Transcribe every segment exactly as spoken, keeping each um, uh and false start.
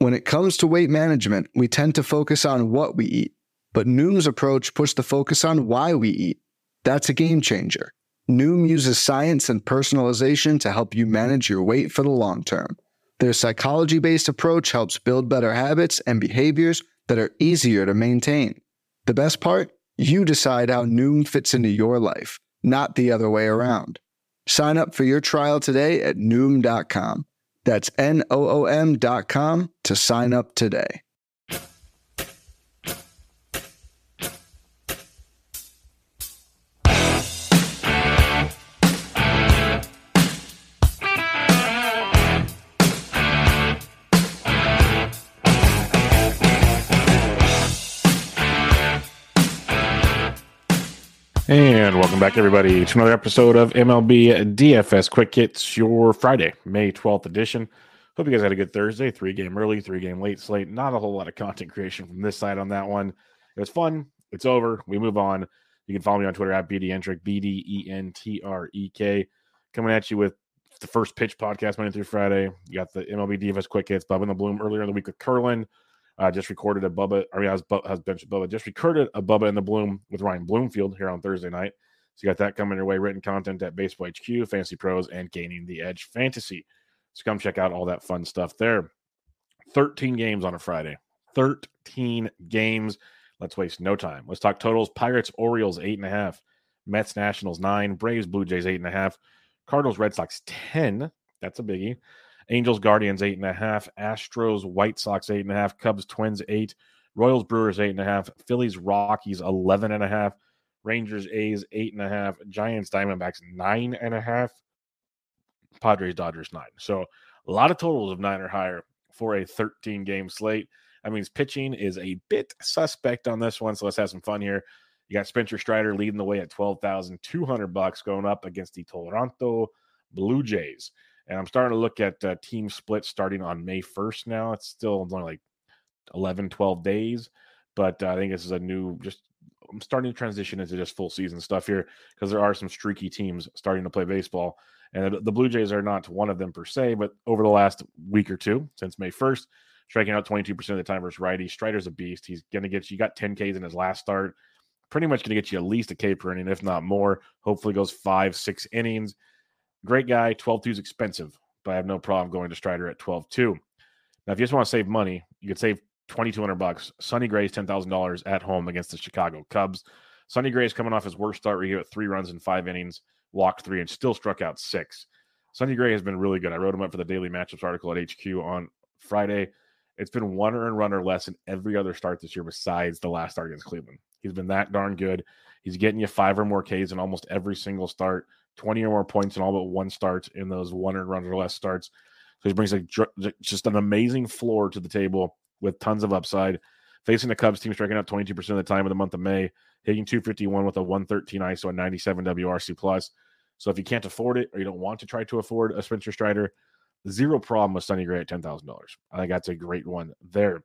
When it comes to weight management, we tend to focus on what we eat, but Noom's approach puts the focus on why we eat. That's a game changer. Noom uses science and personalization to help you manage your weight for the long term. Their psychology-based approach helps build better habits and behaviors that are easier to maintain. The best part? You decide how Noom fits into your life, not the other way around. Sign up for your trial today at Noom dot com. That's N O O M dot com to sign up today. And welcome back, everybody, to another episode of M L B D F S Quick Hits, your Friday, May twelfth edition. Hope you guys had a good Thursday. Three-game early, three-game late slate. Not a whole lot of content creation from this side on that one. It was fun. It's over. We move on. You can follow me on Twitter at B D Entrek, B D E N T R E K. Coming at you with the First Pitch podcast Monday through Friday. You got the M L B D F S Quick Hits, Bubba in the Bloom earlier in the week with Curlin. Uh, just recorded a Bubba, I mean, I was, I was benched Bubba, just recorded a Bubba in the Bloom with Ryan Bloomfield here on Thursday night. So you got that coming your way, written content at Baseball H Q, Fantasy Pros, and Gaining the Edge Fantasy. So come check out all that fun stuff there. thirteen games on a Friday. thirteen games. Let's waste no time. Let's talk totals. Pirates, Orioles, eight and a half. Mets, Nationals, nine. Braves, Blue Jays, eight and a half. Cardinals, Red Sox, ten. That's a biggie. Angels, Guardians, eight and a half. Astros, White Sox, eight and a half. Cubs, Twins, eight. Royals, Brewers, eight and a half. Phillies, Rockies, eleven and a half. Rangers, A's, eight and a half. Giants, Diamondbacks, nine and a half. Padres, Dodgers, nine. So a lot of totals of nine or higher for a thirteen game slate. That means pitching is a bit suspect on this one. So let's have some fun here. You got Spencer Strider leading the way at twelve thousand two hundred bucks going up against the Toronto Blue Jays. And I'm starting to look at uh, team splits starting on May first now. It's still only like eleven, twelve days. But uh, I think this is a new, just I'm starting to transition into just full season stuff here because there are some streaky teams starting to play baseball. And the Blue Jays are not one of them per se, but over the last week or two, since May first, striking out twenty-two percent of the time versus righty. Strider's a beast. He's going to get you, got ten Ks in his last start. Pretty much going to get you at least a K per inning, if not more. Hopefully goes five, six innings. Great guy. twelve two is expensive, but I have no problem going to Strider at twelve two. Now, if you just want to save money, you could save twenty-two hundred bucks. Sonny Gray's ten thousand dollars at home against the Chicago Cubs. Sonny Gray's coming off his worst start where he hit three runs in five innings, walked three, and still struck out six. Sonny Gray has been really good. I wrote him up for the daily matchups article at H Q on Friday. It's been one earned run or less in every other start this year besides the last start against Cleveland. He's been that darn good. He's getting you five or more Ks in almost every single start, twenty or more points in all but one start in those one earned run or less starts. So he brings a, just an amazing floor to the table with tons of upside. Facing the Cubs team, striking out twenty-two percent of the time in the month of May, hitting two fifty-one with a one thirteen I S O and ninety-seven W R C plus. So if you can't afford it or you don't want to try to afford a Spencer Strider, zero problem with Sonny Gray at ten thousand dollars. I think that's a great one there.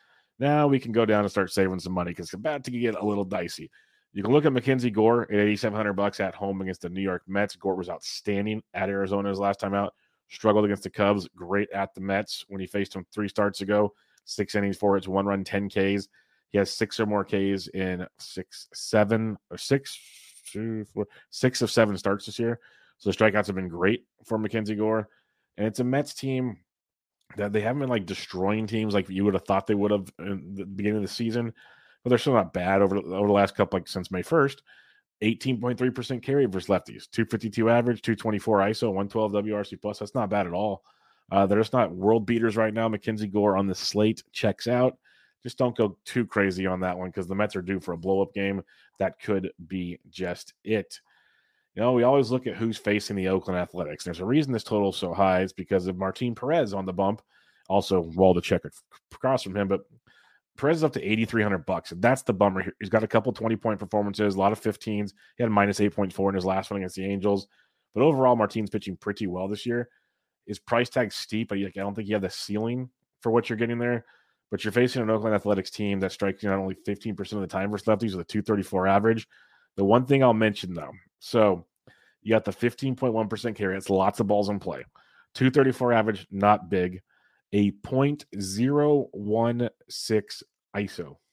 Now we can go down and start saving some money because it's about to get a little dicey. You can look at Mackenzie Gore at eighty-seven hundred bucks at home against the New York Mets. Gore was outstanding at Arizona his last time out. Struggled against the Cubs. Great at the Mets when he faced them three starts ago. Six innings, four hits, one run, ten Ks. He has six or more Ks in six, seven, or six, two, four, six of seven starts this year. So the strikeouts have been great for Mackenzie Gore. And it's a Mets team that they haven't been like destroying teams like you would have thought they would have in the beginning of the season. But they're still not bad over, over the last couple, like since May first. eighteen point three percent carry versus lefties. two fifty-two average, two twenty-four I S O, one twelve W R C plus. That's not bad at all. Uh, they're just not world beaters right now. Mackenzie Gore on the slate checks out. Just don't go too crazy on that one because the Mets are due for a blow-up game. That could be just it. You know, we always look at who's facing the Oakland Athletics. There's a reason this total is so high. It's because of Martin Perez on the bump. Also, Waldichuk across from him, but Perez is up to eighty-three hundred bucks. And that's the bummer here. He's got a couple twenty-point performances, a lot of fifteens. He had a minus eight point four in his last one against the Angels. But overall, Martin's pitching pretty well this year. His price tag's steep, but I don't think you have the ceiling for what you're getting there. But you're facing an Oakland Athletics team that strikes you not only fifteen percent of the time versus lefties with a two thirty-four average. The one thing I'll mention, though, so you got the fifteen point one percent carry. It's lots of balls in play. two thirty-four average, not big. a point zero one six I S O.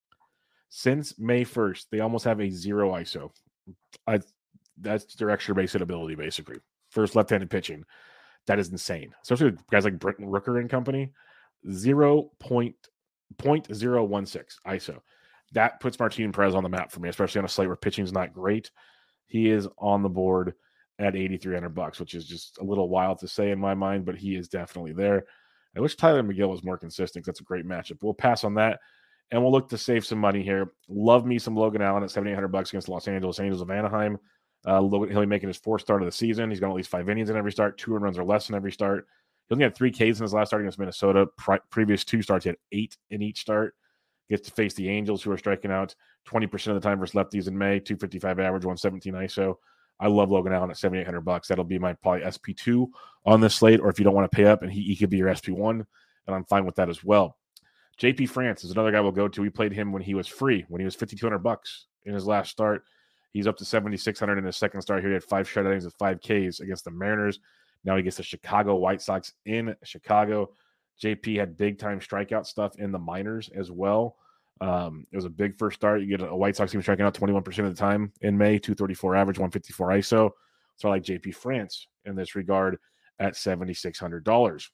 Since May first, they almost have a zero I S O. I, that's their extra base hit ability, basically. First left-handed pitching. That is insane. Especially with guys like Britton Rooker and company. zero point zero one six I S O. That puts Martin Perez on the map for me, especially on a slate where pitching is not great. He is on the board at eighty-three hundred bucks, which is just a little wild to say in my mind, but he is definitely there. I wish Tyler McGill was more consistent. That's a great matchup. We'll pass on that, and we'll look to save some money here. Love me some Logan Allen at seventy-eight hundred bucks against the Los Angeles Angels of Anaheim. Uh, he'll be making his fourth start of the season. He's got at least five innings in every start, two runs or less in every start. He only had three Ks in his last start against Minnesota. Pre- previous two starts, he had eight in each start. Gets to face the Angels, who are striking out twenty percent of the time versus lefties in May. two fifty-five average, one seventeen I S O. I love Logan Allen at seventy-eight hundred bucks. That'll be my probably S P two on this slate, or if you don't want to pay up, and he, he could be your S P one, and I'm fine with that as well. J P France is another guy we'll go to. We played him when he was free, when he was fifty-two hundred bucks in his last start. He's up to seventy-six hundred in his second start here. He had five shutouts with five Ks against the Mariners. Now he gets the Chicago White Sox in Chicago. J P had big-time strikeout stuff in the minors as well. Um, it was a big first start. You get a White Sox team striking out twenty-one percent of the time in May, two thirty-four average, one fifty-four I S O. So I like J P France in this regard at seventy-six hundred dollars.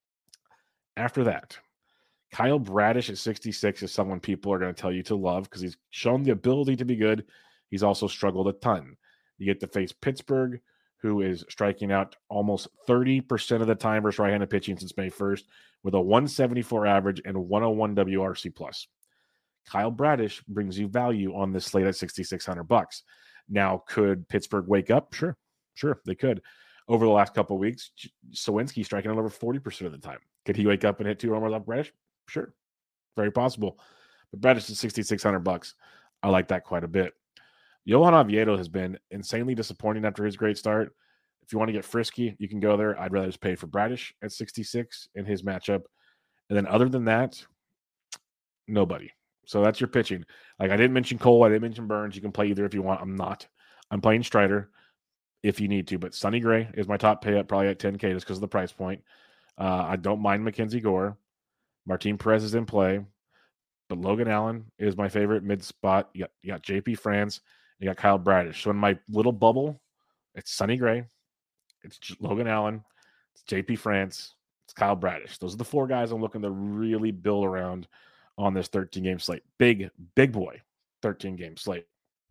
After that, Kyle Bradish at sixty-six is someone people are going to tell you to love because he's shown the ability to be good. He's also struggled a ton. You get to face Pittsburgh, who is striking out almost thirty percent of the time versus right-handed pitching since May first, with a one seventy-four average and one oh one W R C plus. Kyle Bradish brings you value on this slate at sixty-six hundred bucks. Now, could Pittsburgh wake up? Sure, sure, they could. Over the last couple of weeks, Sawinski striking out over forty percent of the time. Could he wake up and hit two homers off Bradish? Sure, very possible. But Bradish is sixty-six hundred bucks. I like that quite a bit. Johan Oviedo has been insanely disappointing after his great start. If you want to get frisky, you can go there. I'd rather just pay for Bradish at sixty-six in his matchup. And then other than that, nobody. So that's your pitching. Like I didn't mention Cole. I didn't mention Burns. You can play either if you want. I'm not. I'm playing Strider if you need to. But Sonny Gray is my top pay up, probably at ten K just because of the price point. Uh, I don't mind Mackenzie Gore. Martin Perez is in play. But Logan Allen is my favorite mid spot. You got, you got J P France. You got Kyle Bradish. So in my little bubble, it's Sonny Gray. It's Logan Allen. It's J P France. It's Kyle Bradish. Those are the four guys I'm looking to really build around on this thirteen-game slate. Big, big boy thirteen-game slate.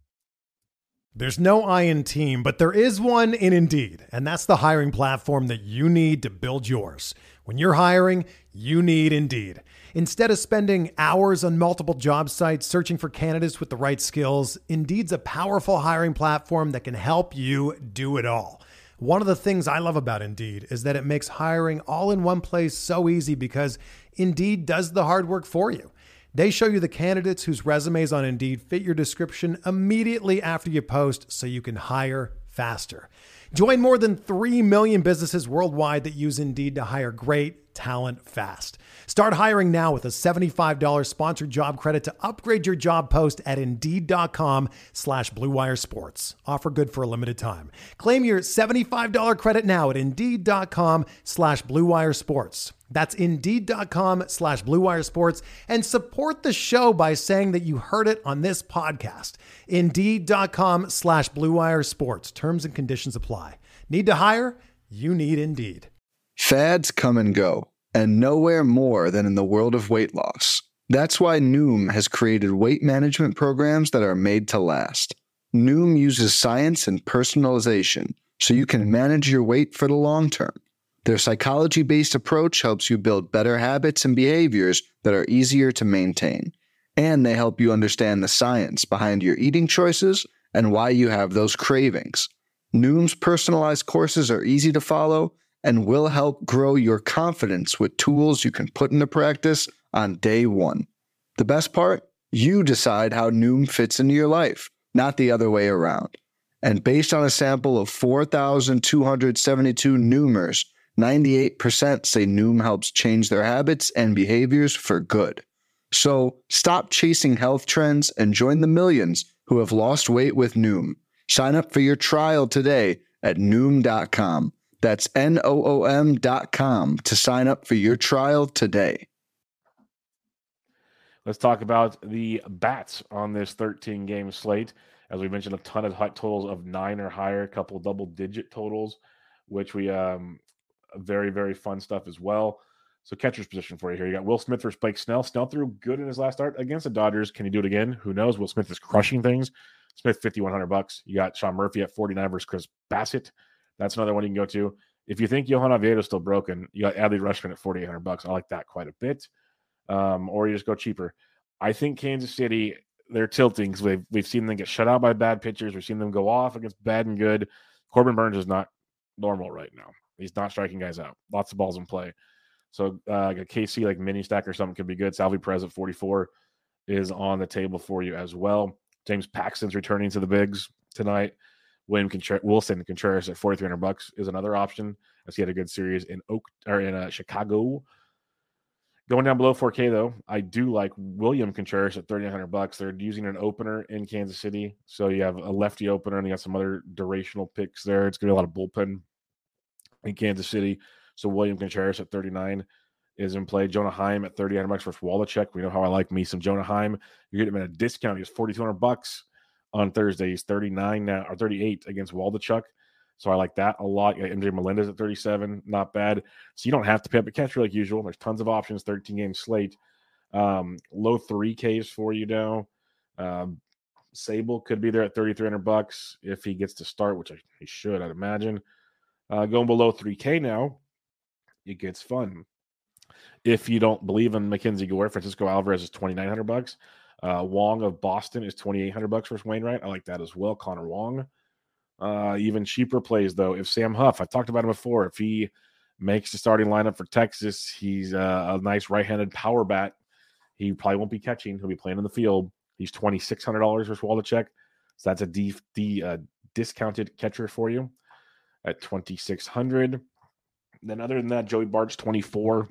There's no I in team, but there is one in Indeed, and that's the hiring platform that you need to build yours. When you're hiring, you need Indeed. Instead of spending hours on multiple job sites searching for candidates with the right skills, Indeed's a powerful hiring platform that can help you do it all. One of the things I love about Indeed is that it makes hiring all in one place so easy because Indeed does the hard work for you. They show you the candidates whose resumes on Indeed fit your description immediately after you post so you can hire faster. Join more than three million businesses worldwide that use Indeed to hire great talent fast. Start hiring now with a seventy-five dollars sponsored job credit to upgrade your job post at Indeed.com slash Blue Wire Sports. Offer good for a limited time. Claim your seventy-five dollars credit now at Indeed.com slash Blue Wire Sports. That's Indeed.com slash Blue Wire Sports, and support the show by saying that you heard it on this podcast. Indeed.com slash Blue Wire Sports. Terms and conditions apply. Need to hire? You need Indeed. Fads come and go, and nowhere more than in the world of weight loss. That's why Noom has created weight management programs that are made to last. Noom uses science and personalization so you can manage your weight for the long term. Their psychology-based approach helps you build better habits and behaviors that are easier to maintain. And they help you understand the science behind your eating choices and why you have those cravings. Noom's personalized courses are easy to follow and will help grow your confidence with tools you can put into practice on day one. The best part? You decide how Noom fits into your life, not the other way around. And based on a sample of four thousand two hundred seventy-two Noomers, ninety-eight percent say Noom helps change their habits and behaviors for good. So stop chasing health trends and join the millions who have lost weight with Noom. Sign up for your trial today at Noom dot com. That's N O O M dot com to sign up for your trial today. Let's talk about the bats on this thirteen-game slate. As we mentioned, a ton of hot totals of nine or higher, a couple double-digit totals, which we um very, very fun stuff as well. So catcher's position for you here. You got Will Smith versus Blake Snell. Snell threw good in his last start against the Dodgers. Can he do it again? Who knows? Will Smith is crushing things. Smith, fifty-one hundred bucks. You got Sean Murphy at forty-nine versus Chris Bassett. That's another one you can go to. If you think Johan Oviedo is still broken, you got Adley Rutschman at forty-eight hundred bucks. I like that quite a bit. Um, or you just go cheaper. I think Kansas City, they're tilting because we've, we've seen them get shut out by bad pitchers. We've seen them go off against bad and good. Corbin Burns is not normal right now. He's not striking guys out. Lots of balls in play. So uh, a K C like mini stack or something could be good. Salvi Perez at forty-four is on the table for you as well. James Paxton's returning to the bigs tonight. William Contreras, Wilson Contreras at forty-three hundred bucks is another option, as he had a good series in Oak or in uh, Chicago. Going down below four K though, I do like William Contreras at thirty-nine hundred bucks. They're using an opener in Kansas City, so you have a lefty opener and you got some other durational picks there. It's gonna be a lot of bullpen in Kansas City. So William Contreras at thirty-nine is in play. Jonah Heim at thirty hundred bucks versus Wallachek. We know how I like me some Jonah Heim. You get him at a discount. He's forty-two hundred bucks on Thursday. He's thirty-nine now or thirty-eight against Waldachuk. So I like that a lot. M J Melendez at thirty-seven, not bad. So you don't have to pay up a catcher like usual. There's tons of options, thirteen game slate. Um, low three Ks for you now. Um, Sable could be there at thirty-three hundred bucks if he gets to start, which I, he should, I'd imagine. Uh, going below three K now, it gets fun. If you don't believe in Mackenzie Gore, Francisco Alvarez is twenty-nine hundred bucks. Uh, Wong of Boston is twenty-eight hundred bucks versus Wainwright. I like that as well. Connor Wong. Uh, even cheaper plays though. If Sam Huff, I've talked about him before, if he makes the starting lineup for Texas, he's uh, a nice right-handed power bat. He probably won't be catching. He'll be playing in the field. He's twenty-six hundred dollars versus Waldachek. So that's a D, D, uh, discounted catcher for you at twenty-six hundred dollars. Then other than that, Joey Bart's twenty-four.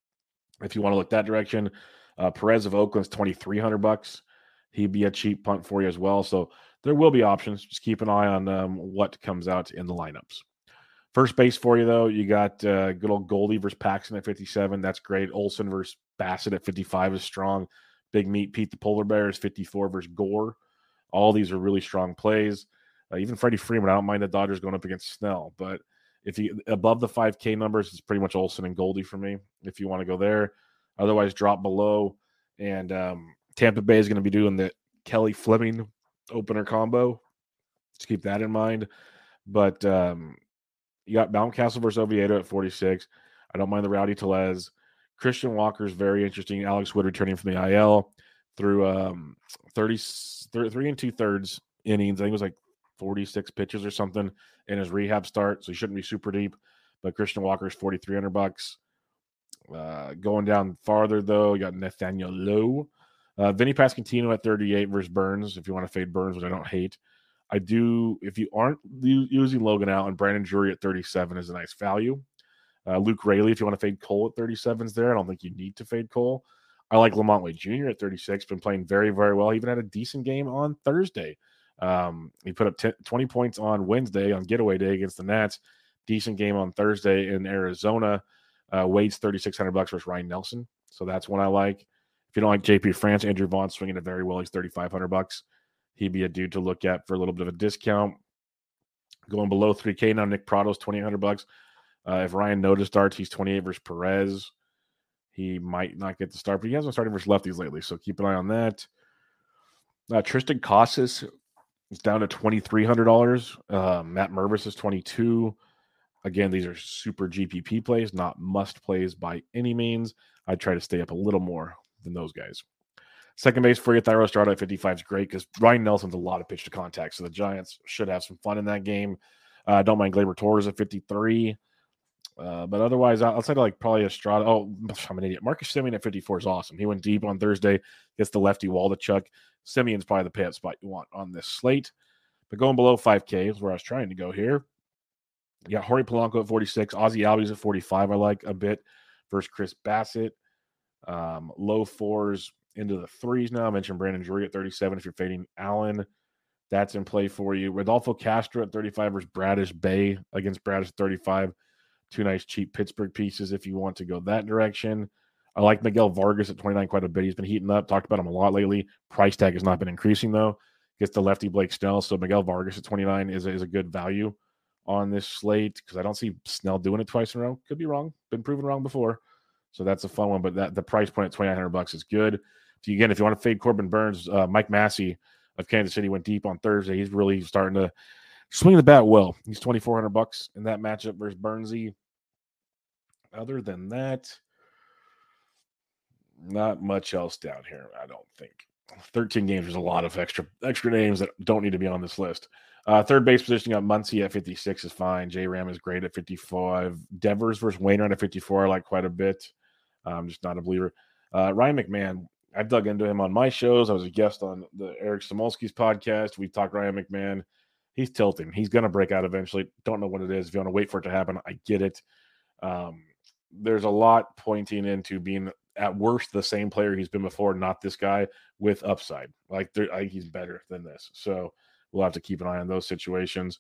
If you want to look that direction, uh, Perez of Oakland's twenty-three hundred bucks. He'd be a cheap punt for you as well. So there will be options. Just keep an eye on um, what comes out in the lineups. First base for you, though, you got uh, good old Goldie versus Paxton at fifty-seven. That's great. Olsen versus Bassett at fifty-five is strong. Big Meat Pete the Polar Bear is fifty-four versus Gore. All these are really strong plays. Uh, even Freddie Freeman, I don't mind the Dodgers going up against Snell. But if you above the five K numbers, it's pretty much Olsen and Goldie for me if you want to go there. Otherwise, drop below. And um, Tampa Bay is going to be doing the Kelly Fleming opener combo. Just keep that in mind. But um, you got Mountcastle versus Oviedo at forty-six. I don't mind the Rowdy Tellez. Christian Walker is very interesting. Alex Wood returning from the I L through um, thirty, thirty-three and two-thirds innings. I think it was like forty-six pitches or something in his rehab start, so he shouldn't be super deep. But Christian Walker is forty-three hundred bucks. Uh, going down farther, though, you got Nathaniel Lowe. Uh, Vinny Pasquantino at thirty-eight versus Burns, if you want to fade Burns, which I don't hate. I do, if you aren't using Logan out, and Brandon Drury at thirty-seven is a nice value. Uh, Luke Raley, if you want to fade Cole at thirty-seven is there. I don't think you need to fade Cole. I like Lamont Wade Junior at thirty-six, been playing very, very well. He even had a decent game on Thursday. Um, he put up ten, twenty points on Wednesday on getaway day against the Nats. Decent game on Thursday in Arizona. Uh, Wade's thirty-six hundred bucks versus Ryan Nelson. So that's one I like. If you don't like J P France, Andrew Vaughn swinging it very well. He's thirty-five hundred bucks. He'd be a dude to look at for a little bit of a discount. Going below three K now, Nick Prado's twenty-eight hundred bucks. Uh, if Ryan Noda starts, he's twenty-eight versus Perez. He might not get the start, but he hasn't started versus lefties lately, so keep an eye on that. Uh, Tristan Casas is down to twenty-three hundred dollars. Uh, Matt Mervis is twenty-two. Again, these are super G P P plays, not must plays by any means. I'd try to stay up a little more than those guys. Second base for you, Thairo Estrada at fifty-five is great because Ryan Nelson's a lot of pitch to contact, so the Giants should have some fun in that game. I uh, don't mind Gleyber Torres at fifty-three. Uh, but otherwise, outside of like probably Estrada, oh, I'm an idiot. Marcus Semien at fifty-four is awesome. He went deep on Thursday, gets the lefty Waldachuk. Semien's probably the pay-up spot you want on this slate. But going below five K is where I was trying to go here. You got Jorge Polanco at forty-six. Ozzie Albies at forty-five, I like a bit, versus Chris Bassett. Um, low fours into the threes now. I mentioned Brandon Drury at thirty-seven if you're fading Allen. That's in play for you. Rodolfo Castro at thirty-five versus Bradish Bay against Bradish at thirty-five. Two nice cheap Pittsburgh pieces if you want to go that direction. I like Miguel Vargas at twenty-nine quite a bit. He's been heating up. Talked about him a lot lately. Price tag has not been increasing, though. Gets the lefty Blake Snell. So Miguel Vargas at twenty-nine is a, is a good value on this slate because I don't see Snell doing it twice in a row. Could be wrong. Been proven wrong before. So that's a fun one. But that the price point at twenty-nine hundred bucks is good. So again, if you want to fade Corbin Burns, uh, Mike Massey of Kansas City went deep on Thursday. He's really starting to swing the bat well. He's twenty-four hundred bucks in that matchup versus Burnsy. Other than that, not much else down here, I don't think. thirteen games, there's a lot of extra extra names that don't need to be on this list. Uh, third base position, you got Muncy at fifty-six is fine. J Ram is great at fifty-five. Devers versus Wainwright at fifty-four, I like quite a bit. I'm just not a believer. Uh, Ryan McMahon, I've dug into him on my shows. I was a guest on the Eric Samolsky's podcast. We talked Ryan McMahon. He's tilting. He's going to break out eventually. Don't know what it is. If you want to wait for it to happen, I get it. Um, there's a lot pointing into being at worst the same player he's been before, not this guy with upside. Like I think he's better than this. So we'll have to keep an eye on those situations.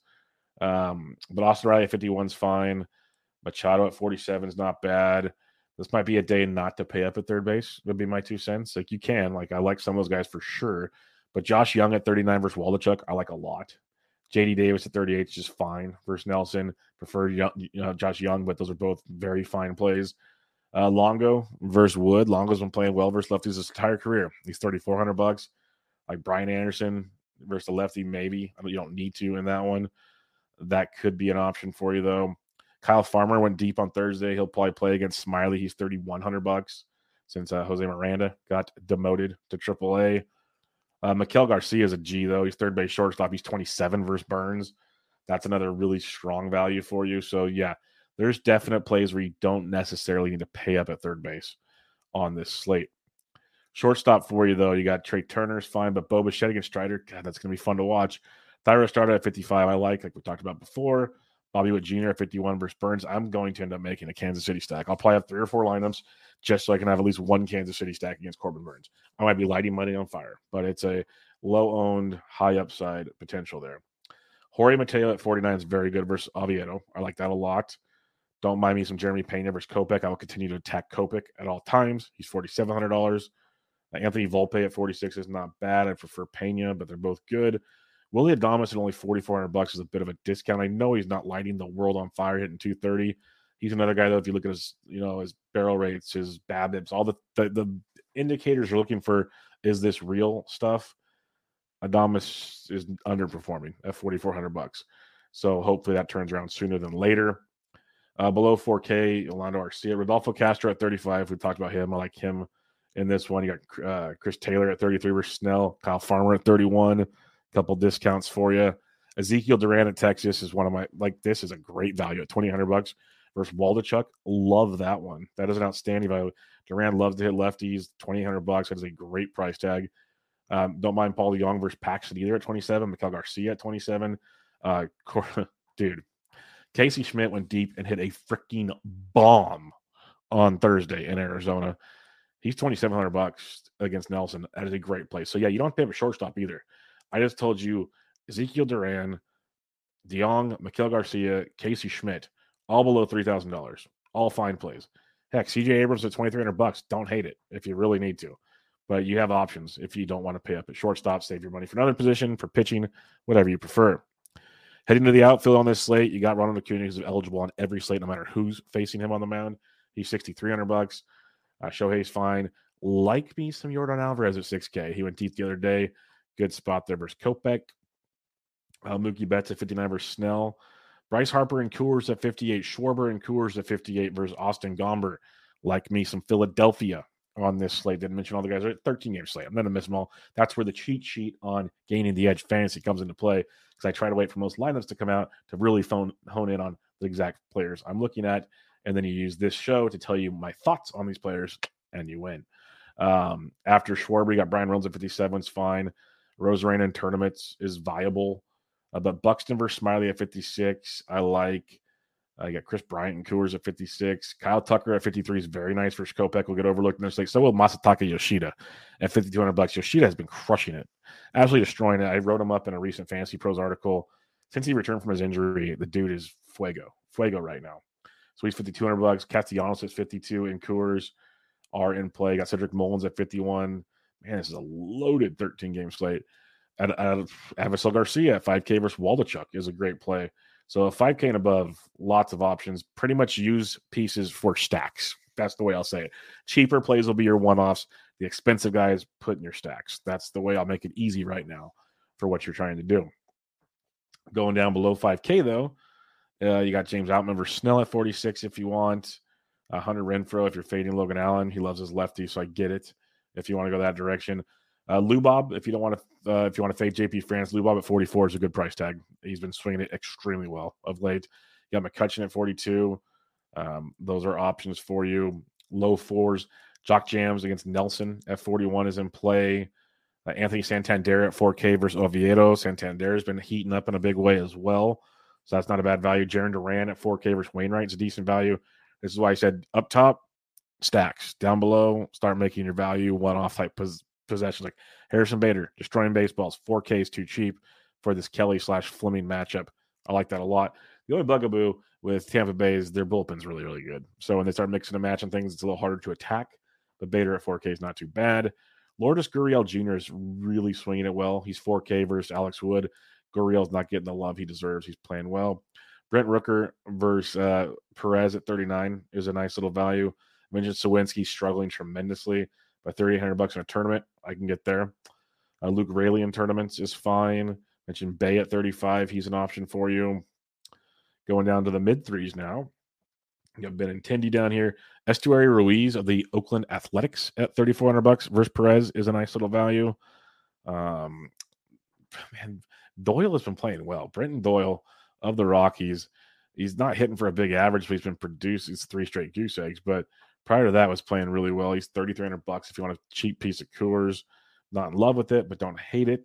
Um, but Austin Riley at fifty-one is fine. Machado at forty-seven is not bad. This might be a day not to pay up at third base, would be my two cents. Like you can, like I like some of those guys for sure. But Josh Young at thirty-nine versus Waldichuk, I like a lot. J D Davis at thirty-eight is just fine versus Nelson. Prefer Young, you know, Josh Young, but those are both very fine plays. Uh, Longo versus Wood. Longo's been playing well versus lefties his entire career. He's thirty-four hundred bucks. Like Brian Anderson versus the lefty, maybe. I mean, you don't need to in that one. That could be an option for you, though. Kyle Farmer went deep on Thursday. He'll probably play against Smiley. He's thirty-one hundred bucks since uh, Jose Miranda got demoted to triple A. Uh, Maikel Garcia is a G, though. He's third base shortstop. He's twenty-seven versus Burns. That's another really strong value for you. So, yeah, there's definite plays where you don't necessarily need to pay up at third base on this slate. Shortstop for you, though, you got Trey Turner's fine, but Bo Bichette against Strider, God, that's going to be fun to watch. Thairo started at fifty-five, I like, like we talked about before. Bobby Witt Junior at fifty-one versus Burns. I'm going to end up making a Kansas City stack. I'll probably have three or four lineups just so I can have at least one Kansas City stack against Corbin Burns. I might be lighting money on fire, but it's a low-owned, high-upside potential there. Jorge Mateo at forty-nine is very good versus Oviedo. I like that a lot. Don't mind me some Jeremy Pena versus Kopech. I will continue to attack Kopech at all times. He's forty-seven hundred dollars. Anthony Volpe at forty-six is not bad. I prefer Pena, but they're both good. Willie Adames at only forty-four hundred bucks is a bit of a discount. I know he's not lighting the world on fire, hitting two thirty. He's another guy, though, if you look at his, you know, his barrel rates, his BABIPs, all the, the, the indicators you're looking for, is this real stuff? Adames is underperforming at forty-four hundred bucks. So hopefully that turns around sooner than later. Uh, below four K, Orlando Arcia. Rodolfo Castro at thirty-five. We talked about him. I like him in this one. You got uh, Chris Taylor at thirty-three versus Snell. Kyle Farmer at thirty-one. A couple discounts for you. Ezekiel Duran at Texas is one of my, like, this is a great value at twenty hundred bucks versus Waldichuk. Love that one. That is an outstanding value. Duran loves to hit lefties. twenty hundred bucks. That is a great price tag. Um, don't mind Paul DeJong versus Paxton either at twenty-seven. Maikel Garcia at twenty-seven. Uh, dude, Casey Schmidt went deep and hit a freaking bomb on Thursday in Arizona. He's twenty-seven hundred bucks against Nelson. That is a great play. So, yeah, you don't have to have a shortstop either. I just told you Ezekiel Duran, DeJong, Maikel Garcia, Casey Schmidt, all below three thousand dollars. All fine plays. Heck, C J Abrams at twenty-three hundred bucks. Don't hate it if you really need to. But you have options if you don't want to pay up at shortstop, save your money for another position, for pitching, whatever you prefer. Heading to the outfield on this slate, you got Ronald Acuna, who's eligible on every slate, no matter who's facing him on the mound. He's sixty-three hundred bucks. Uh, Shohei's fine. Like me some Yordan Alvarez at six K. He went deep the other day. Good spot there versus Kopech. Uh, Mookie Betts at fifty-nine versus Snell. Bryce Harper and Coors at fifty-eight. Schwarber and Coors at fifty-eight versus Austin Gomber. Like me some Philadelphia on this slate. Didn't mention all the guys. thirteen-game slate. I'm going to miss them all. That's where the cheat sheet on gaining the edge fantasy comes into play, because I try to wait for most lineups to come out to really phone, hone in on the exact players I'm looking at, and then you use this show to tell you my thoughts on these players, and you win. Um, after Schwarber, you got Brian Reynolds at fifty-seven. It's fine. Rosarena in tournaments is viable. Uh, but Buxton versus Smiley at fifty-six, I like. Uh, you got Chris Bryant and Coors at fifty-six. Kyle Tucker at fifty-three is very nice for Kopech. Will get overlooked in this league. So will Masataka Yoshida at fifty-two hundred bucks. Yoshida has been crushing it, absolutely destroying it. I wrote him up in a recent Fantasy Pros article. Since he returned from his injury, the dude is fuego, fuego right now. So he's fifty-two hundred bucks. Castellanos at fifty-two, and Coors are in play. Got Cedric Mullins at fifty-one. Man, this is a loaded thirteen game slate. At, at Avisel Garcia at five K versus Waldachuk is a great play. So a five K and above, lots of options. Pretty much use pieces for stacks. That's the way I'll say it. Cheaper plays will be your one-offs. The expensive guys put in your stacks. That's the way I'll make it easy right now for what you're trying to do. Going down below five K, though, uh, you got James Outman versus Snell at forty-six if you want. Uh, Hunter Renfroe if you're fading Logan Allen. He loves his lefty, so I get it if you want to go that direction. Uh, Lubob, if you don't want to, uh, if you want to fade J P France, Lubob at forty-four is a good price tag. He's been swinging it extremely well of late. You got McCutcheon at forty-two. Um, those are options for you. Low fours. Jock Jams against Nelson at forty-one is in play. Uh, Anthony Santander at four K versus Oviedo. Santander has been heating up in a big way as well, so that's not a bad value. Jaron Duran at four K versus Wainwright is a decent value. This is why I said up top, stacks. Down below, start making your value one-off type pos- possessions like Harrison Bader, destroying baseballs. four K is too cheap for this Kelly slash Fleming matchup. I like that a lot. The only bugaboo with Tampa Bay is their bullpen's really, really good. So when they start mixing and matching things, it's a little harder to attack. But Bader at four K is not too bad. Lourdes Gurriel Junior is really swinging it well. He's four K versus Alex Wood. Gurriel's not getting the love he deserves. He's playing well. Brent Rooker versus uh, Perez at thirty-nine is a nice little value. I mentioned Sawinski struggling tremendously. By thirty-eight hundred bucks in a tournament, I can get there. Uh, Luke Raley in tournaments is fine. Mentioned Bay at thirty-five. He's an option for you. Going down to the mid threes now. You got Benintendi down here. Estuary Ruiz of the Oakland Athletics at thirty-four hundred bucks versus Perez is a nice little value. Um, man, Doyle has been playing well. Brenton Doyle of the Rockies. He's not hitting for a big average, but he's been producing three straight goose eggs. But prior to that, was playing really well. He's thirty-three hundred bucks if you want a cheap piece of Coors. Not in love with it, but don't hate it.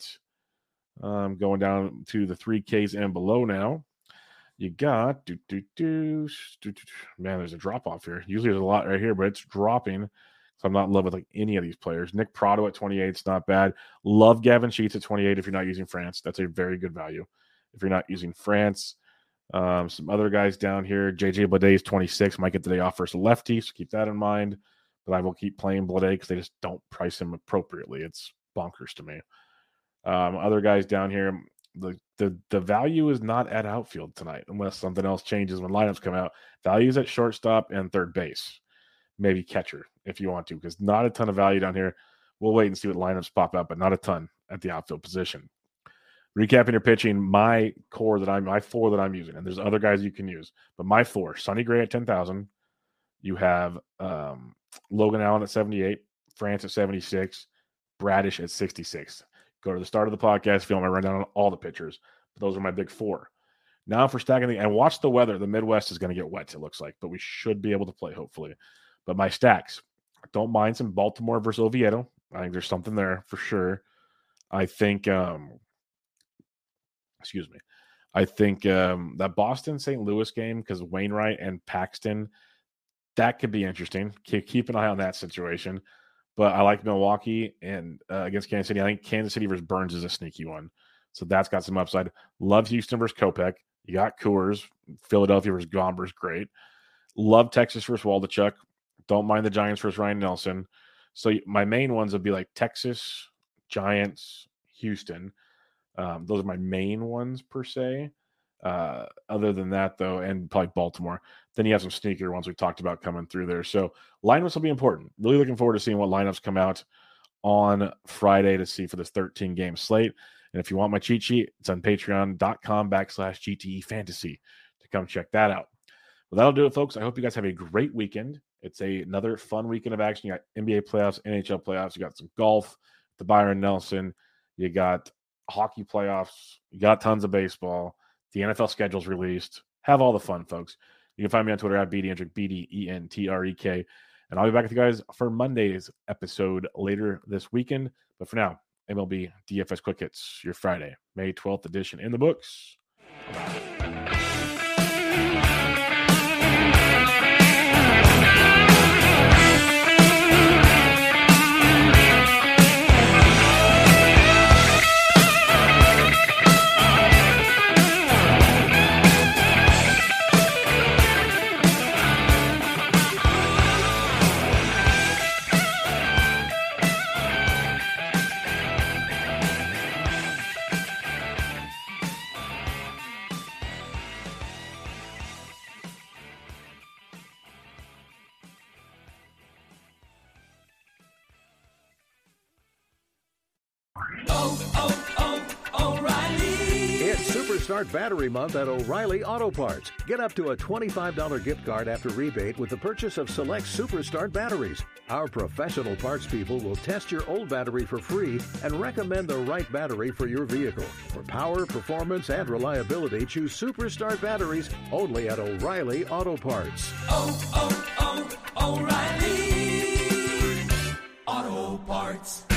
Um, going down to the three Ks and below now. You got, do, do, do, do, do, man, there's a drop off here. Usually there's a lot right here, but it's dropping. So I'm not in love with like any of these players. Nick Prado at twenty-eight, it's not bad. Love Gavin Sheets at twenty-eight if you're not using France. That's a very good value. If you're not using France, um, some other guys down here. J J Bleday is twenty-six. Might get the day off versus a lefty, so keep that in mind. But I will keep playing Bleday because they just don't price him appropriately. It's bonkers to me. Um, other guys down here. The, the the value is not at outfield tonight unless something else changes when lineups come out. Value is at shortstop and third base, maybe catcher if you want to, because not a ton of value down here. We'll wait and see what lineups pop up, but not a ton at the outfield position. Recapping your pitching, my core that I'm my four that I'm using, and there's other guys you can use, but my four: Sonny Gray at ten thousand. You have um, Logan Allen at seventy-eight, France at seventy-six, Bradish at sixty-six. Go to the start of the podcast if you want me to run down all the pitchers. But those are my big four. Now for stacking the – and watch the weather. The Midwest is going to get wet, it looks like. But we should be able to play, hopefully. But my stacks. Don't mind some Baltimore versus Oviedo. I think there's something there for sure. I think um, – excuse me. I think um, that Boston-Saint Louis game, because Wainwright and Paxton, that could be interesting. Keep, keep an eye on that situation. But I like Milwaukee and uh, against Kansas City. I think Kansas City versus Burns is a sneaky one. So that's got some upside. Love Houston versus Kopech. You got Coors. Philadelphia versus Gombers, great. Love Texas versus Waldachuk. Don't mind the Giants versus Ryan Nelson. So my main ones would be like Texas, Giants, Houston. Um, those are my main ones per se. Uh, other than that, though, and probably Baltimore. Then you have some sneaker ones we talked about coming through there. So lineups will be important. Really looking forward to seeing what lineups come out on Friday to see for this thirteen game slate. And if you want my cheat sheet, it's on patreon.com backslash GTE fantasy to come check that out. Well, that'll do it, folks. I hope you guys have a great weekend. It's a, another fun weekend of action. You got N B A playoffs, N H L playoffs. You got some golf, the Byron Nelson. You got hockey playoffs. You got tons of baseball. The N F L schedule's released. Have all the fun, folks. You can find me on Twitter at BDentrek, B D E N T R E K. And I'll be back with you guys for Monday's episode later this weekend. But for now, M L B D F S Quick Hits, your Friday, May twelfth edition in the books. Bye-bye. Superstart Battery Month at O'Reilly Auto Parts. Get up to a twenty-five dollars gift card after rebate with the purchase of select Superstart batteries. Our professional parts people will test your old battery for free and recommend the right battery for your vehicle. For power, performance, and reliability, choose Superstart batteries only at O'Reilly Auto Parts. Oh, oh, oh, O'Reilly Auto Parts.